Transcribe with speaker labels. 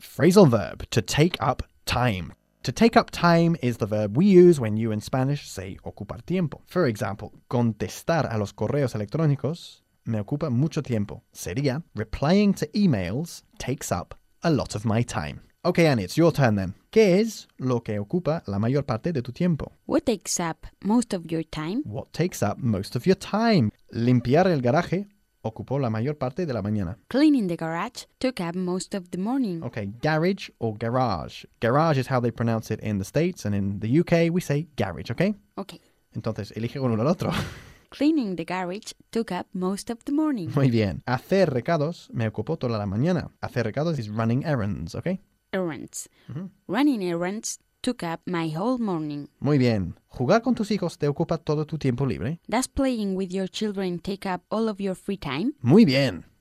Speaker 1: Phrasal verb, to take up time. To take up time is the verb we use when you in Spanish say ocupar tiempo. For example, contestar a los correos electrónicos me ocupa mucho tiempo. Sería, replying to emails takes up a lot of my time. Okay, Annie, it's your turn then. ¿Qué es lo que ocupa la mayor parte de tu tiempo?
Speaker 2: What takes up most of your time?
Speaker 1: What takes up most of your time? Limpiar el garaje ocupó la mayor parte de la mañana.
Speaker 2: Cleaning the garage took up most of the morning.
Speaker 1: Okay, garage or garage. Garage is how they pronounce it in the States, and in the UK we say garage, okay?
Speaker 2: Okay.
Speaker 1: Entonces, elige uno o el otro.
Speaker 2: Cleaning the garage took up most of the morning.
Speaker 1: Muy bien. Hacer recados me ocupó toda la mañana. Hacer recados is running errands, okay?
Speaker 2: Errands. Running errands took up my whole morning.
Speaker 1: Muy bien. ¿Jugar con tus hijos te ocupa todo tu tiempo libre?
Speaker 2: Does playing with your children take up all of your free time?
Speaker 1: Muy bien.